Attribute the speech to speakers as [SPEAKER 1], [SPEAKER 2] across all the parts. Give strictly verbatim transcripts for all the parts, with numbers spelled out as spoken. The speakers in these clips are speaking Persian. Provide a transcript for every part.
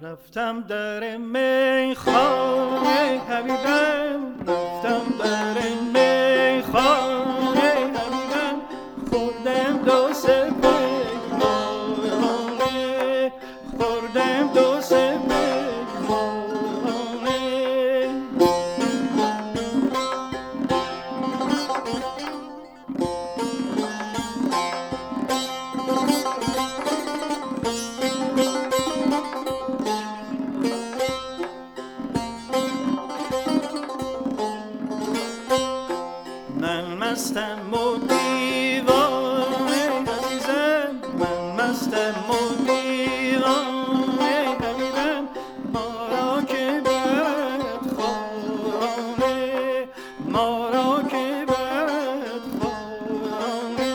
[SPEAKER 1] رفتم در میخانه حبیبم، رفتم در میخانه حبیبم، خوردم دو سه پیمانه، خوردم دو سه پیمانه. من مستم و دیوانه عزیزم، من مستم و دیوانه حبیبم، ما را که بد خانه، ما را که بد خانه.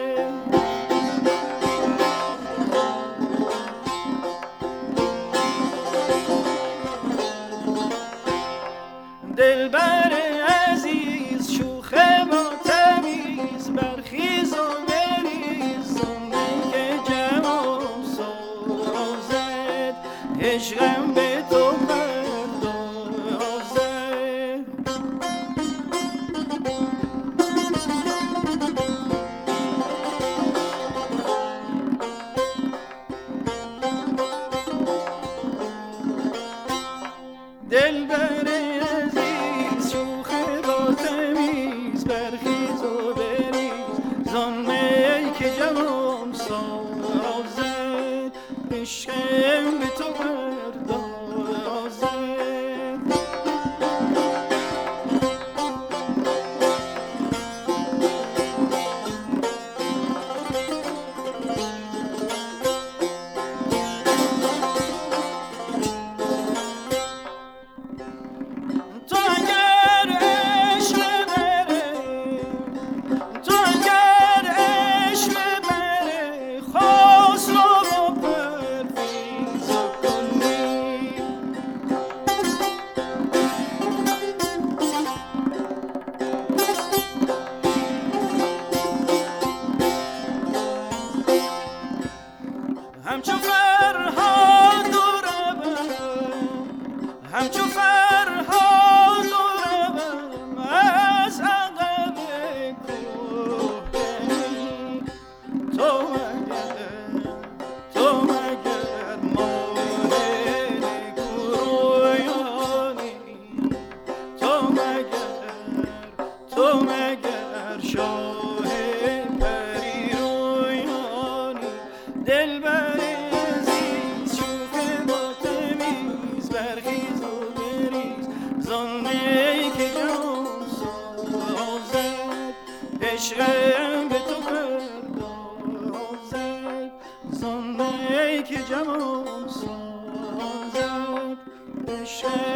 [SPEAKER 1] دلبر عزیز شوخ با تمیز، برخیز و بریز زنده که جوان سازد، عشقم به تو پردازد. دلبر عزیز شوخ با تمیز، برخیز و بریز زان می که جوان سازد، عشقم به تو پردازد. تو اگر عشق بره، تو اگر عشق بره، خسرو رو پرویز کنی. همچو فرهاد و روم، همچو فرهاد و روم از عقب کوهکنی. تو مگر، تو مگر ماه نکورویانی، تو مگر، تو مگر شاه پریرویانی. دلبر عزیز شوخ با تمیز، برخیز و بریز زان می که جان سازد، عشقم به تو پردازد. زان می که جان سازد، عشقم